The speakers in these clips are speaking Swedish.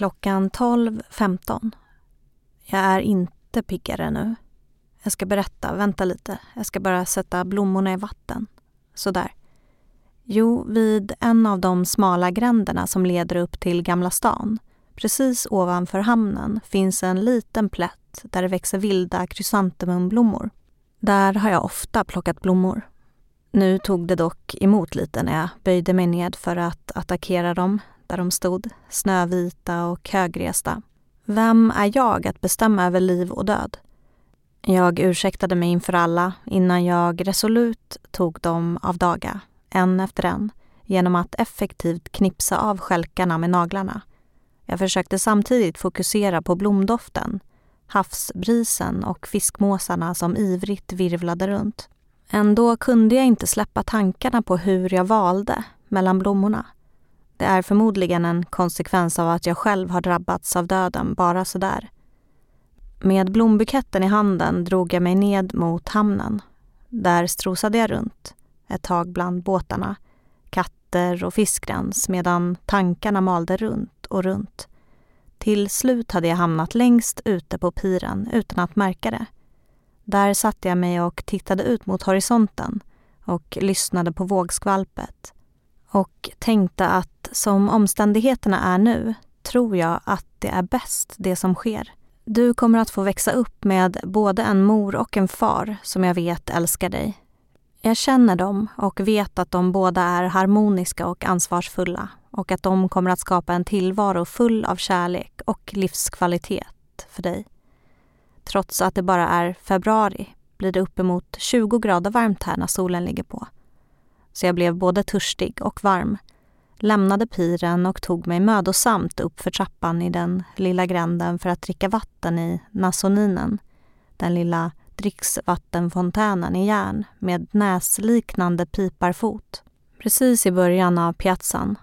Klockan 12:15. Jag är inte piggare nu. Jag ska berätta, vänta lite. Jag ska bara sätta blommorna i vatten. Sådär. Jo, vid en av de smala gränderna som leder upp till Gamla stan, precis ovanför hamnen, finns en liten plätt där det växer vilda krysantemumblommor. Där har jag ofta plockat blommor. Nu tog det dock emot lite när jag böjde mig ned för att attackera dem där de stod, snövita och högresta. Vem är jag att bestämma över liv och död? Jag ursäktade mig inför alla innan jag resolut tog dem av daga, en efter en, genom att effektivt knipsa av stjälkarna med naglarna. Jag försökte samtidigt fokusera på blomdoften, havsbrisen och fiskmåsarna som ivrigt virvlade runt. Ändå kunde jag inte släppa tankarna på hur jag valde mellan blommorna. Det är förmodligen en konsekvens av att jag själv har drabbats av döden bara sådär. Med blombuketten i handen drog jag mig ned mot hamnen. Där strosade jag runt, ett tag bland båtarna, katter och fiskrens, medan tankarna malde runt och runt. Till slut hade jag hamnat längst ute på piren utan att märka det. Där satte jag mig och tittade ut mot horisonten och lyssnade på vågskvalpet. Och tänkte att som omständigheterna är nu tror jag att det är bäst det som sker. Du kommer att få växa upp med både en mor och en far som jag vet älskar dig. Jag känner dem och vet att de båda är harmoniska och ansvarsfulla och att de kommer att skapa en tillvaro full av kärlek och livskvalitet för dig. Trots att det bara är februari blir det uppemot 20 grader varmt här när solen ligger på. Så jag blev både törstig och varm, lämnade piren och tog mig mödosamt upp för trappan i den lilla gränden för att dricka vatten i Nasoninen, den lilla dricksvattenfontänen i järn med näsliknande piparfot, precis i början av piazzan.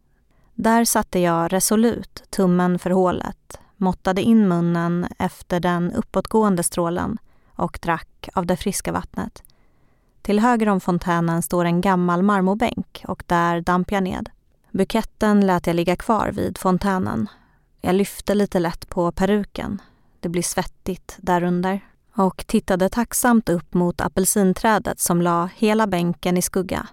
Där satte jag resolut tummen för hålet, måttade in munnen efter den uppåtgående strålen och drack av det friska vattnet. Till höger om fontänen står en gammal marmorbänk och där damp jag ned. Buketten lät jag ligga kvar vid fontänen. Jag lyfte lite lätt på peruken. Det blir svettigt därunder. Och tittade tacksamt upp mot apelsinträdet som la hela bänken i skugga.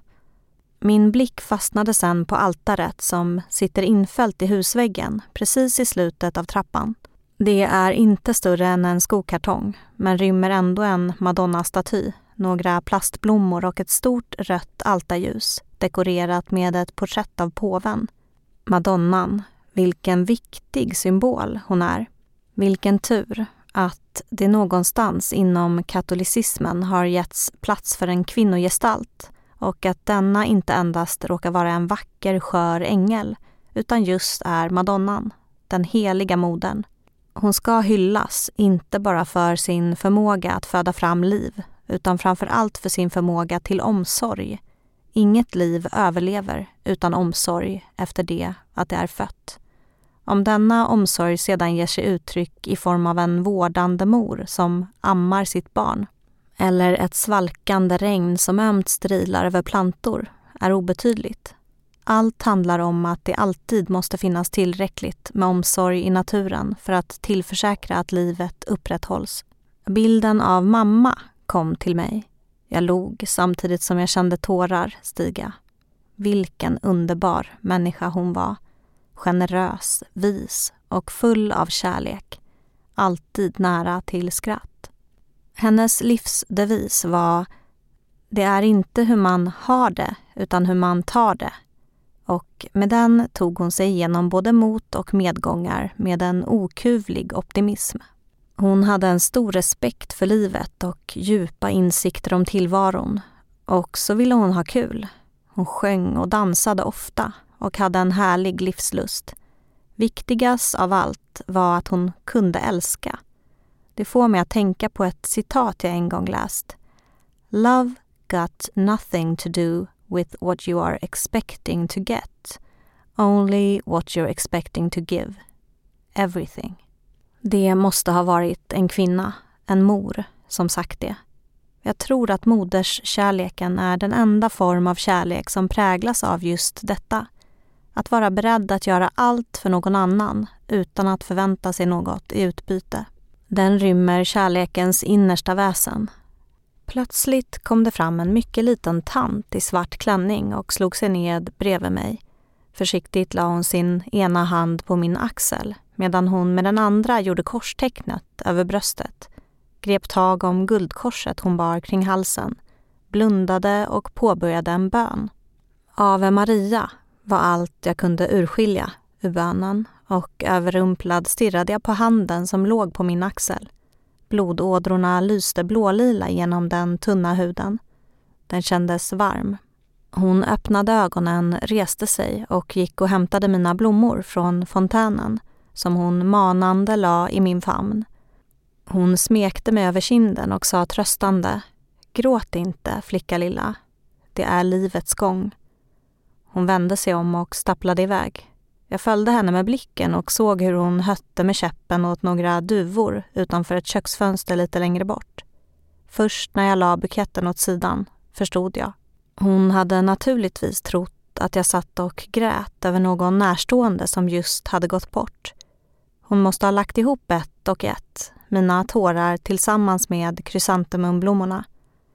Min blick fastnade sen på altaret som sitter infällt i husväggen precis i slutet av trappan. Det är inte större än en skokartong men rymmer ändå en Madonna-staty, några plastblommor och ett stort rött altarljus dekorerat med ett porträtt av påven. Madonnan, vilken viktig symbol hon är. Vilken tur att det någonstans inom katolicismen har getts plats för en kvinnogestalt och att denna inte endast råkar vara en vacker skör ängel utan just är Madonnan, den heliga modern. Hon ska hyllas inte bara för sin förmåga att föda fram liv utan framför allt för sin förmåga till omsorg. Inget liv överlever utan omsorg efter det att det är fött. Om denna omsorg sedan ger sig uttryck i form av en vårdande mor som ammar sitt barn eller ett svalkande regn som ömt strilar över plantor är obetydligt. Allt handlar om att det alltid måste finnas tillräckligt med omsorg i naturen för att tillförsäkra att livet upprätthålls. Bilden av mamma kom till mig. Jag log samtidigt som jag kände tårar stiga. Vilken underbar människa hon var. Generös, vis och full av kärlek. Alltid nära till skratt. Hennes livsdevis var: det är inte hur man har det utan hur man tar det. Och med den tog hon sig igenom både mot- och medgångar med en okuvlig optimism. Hon hade en stor respekt för livet och djupa insikter om tillvaron. Och så ville hon ha kul. Hon sjöng och dansade ofta och hade en härlig livslust. Viktigast av allt var att hon kunde älska. Det får mig att tänka på ett citat jag en gång läst. Love got nothing to do with what you are expecting to get. Only what you're expecting to give. Everything. Det måste ha varit en kvinna, en mor, som sagt det. Jag tror att moderskärleken är den enda form av kärlek som präglas av just detta. Att vara beredd att göra allt för någon annan utan att förvänta sig något i utbyte. Den rymmer kärlekens innersta väsen. Plötsligt kom det fram en mycket liten tant i svart klänning och slog sig ned bredvid mig. Försiktigt la hon sin ena hand på min axel medan hon med den andra gjorde korstecknet över bröstet, grep tag om guldkorset hon bar kring halsen, blundade och påbörjade en bön. Ave Maria var allt jag kunde urskilja ur bönen och överrumplad stirrade jag på handen som låg på min axel. Blodådrorna lyste blålila genom den tunna huden. Den kändes varm. Hon öppnade ögonen, reste sig och gick och hämtade mina blommor från fontänen som hon manande la i min famn. Hon smekte mig över kinden och sa tröstande: "Gråt inte, flicka lilla. Det är livets gång." Hon vände sig om och stapplade iväg. Jag följde henne med blicken och såg hur hon hötte med käppen åt några duvor utanför ett köksfönster lite längre bort. Först när jag la buketten åt sidan förstod jag. Hon hade naturligtvis trott att jag satt och grät över någon närstående som just hade gått bort. Hon måste ha lagt ihop ett och ett, mina tårar tillsammans med krysantemumblommorna.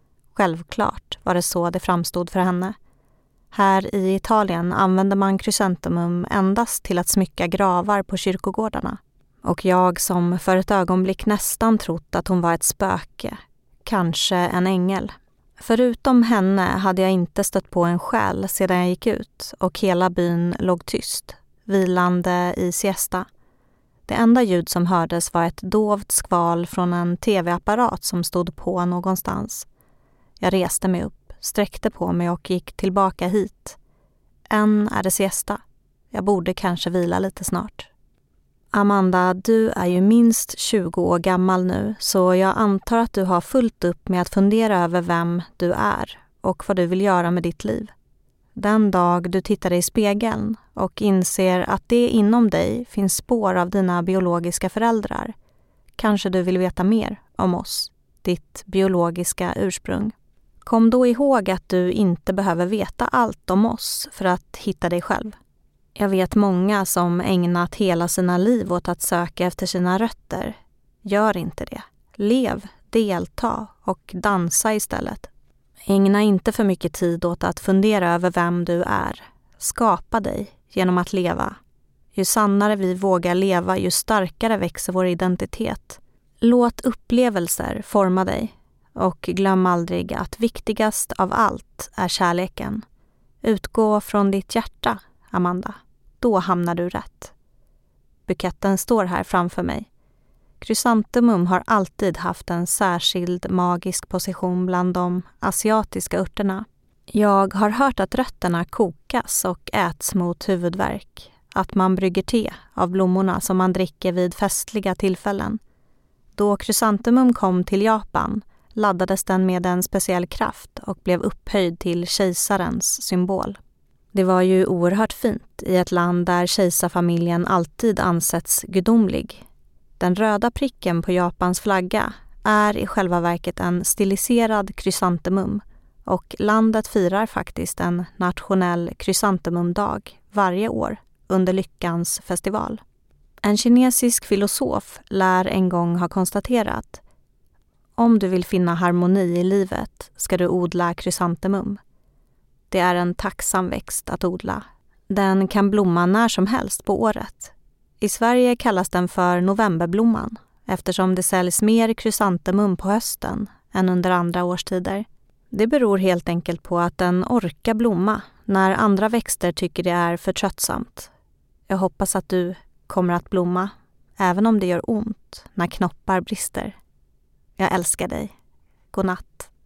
Självklart var det så det framstod för henne. Här i Italien använder man krysantemum endast till att smycka gravar på kyrkogårdarna. Och jag som för ett ögonblick nästan trott att hon var ett spöke, kanske en ängel. Förutom henne hade jag inte stött på en själ sedan jag gick ut och hela byn låg tyst, vilande i siesta. Det enda ljud som hördes var ett dovt skval från en tv-apparat som stod på någonstans. Jag reste mig upp, sträckte på mig och gick tillbaka hit. Än är det siesta. Jag borde kanske vila lite snart. Amanda, du är ju minst 20 år gammal nu, så jag antar att du har fullt upp med att fundera över vem du är och vad du vill göra med ditt liv. Den dag du tittar i spegeln och inser att det inom dig finns spår av dina biologiska föräldrar, kanske du vill veta mer om oss, ditt biologiska ursprung. Kom då ihåg att du inte behöver veta allt om oss för att hitta dig själv. Jag vet många som ägnat hela sina liv åt att söka efter sina rötter. Gör inte det. Lev, delta och dansa istället. Ägna inte för mycket tid åt att fundera över vem du är. Skapa dig genom att leva. Ju sannare vi vågar leva, ju starkare växer vår identitet. Låt upplevelser forma dig. Och glöm aldrig att viktigast av allt är kärleken. Utgå från ditt hjärta, Amanda. Då hamnar du rätt. Buketten står här framför mig. Krysantemum har alltid haft en särskild magisk position bland de asiatiska örterna. Jag har hört att rötterna kokas och äts mot huvudvärk. Att man brygger te av blommorna som man dricker vid festliga tillfällen. Då krysantemum kom till Japan laddades den med en speciell kraft och blev upphöjd till kejsarens symbol. Det var ju oerhört fint i ett land där kejsarfamiljen alltid ansetts gudomlig. Den röda pricken på Japans flagga är i själva verket en stiliserad krysantemum och landet firar faktiskt en nationell krysantemumdag varje år under Lyckans festival. En kinesisk filosof lär en gång ha konstaterat: om du vill finna harmoni i livet ska du odla krysantemum. Det är en tacksam växt att odla. Den kan blomma när som helst på året. I Sverige kallas den för novemberblomman eftersom det säljs mer krysantemum på hösten än under andra årstider. Det beror helt enkelt på att den orkar blomma när andra växter tycker det är för tröttsamt. Jag hoppas att du kommer att blomma, även om det gör ont när knoppar brister. Jag älskar dig. God natt.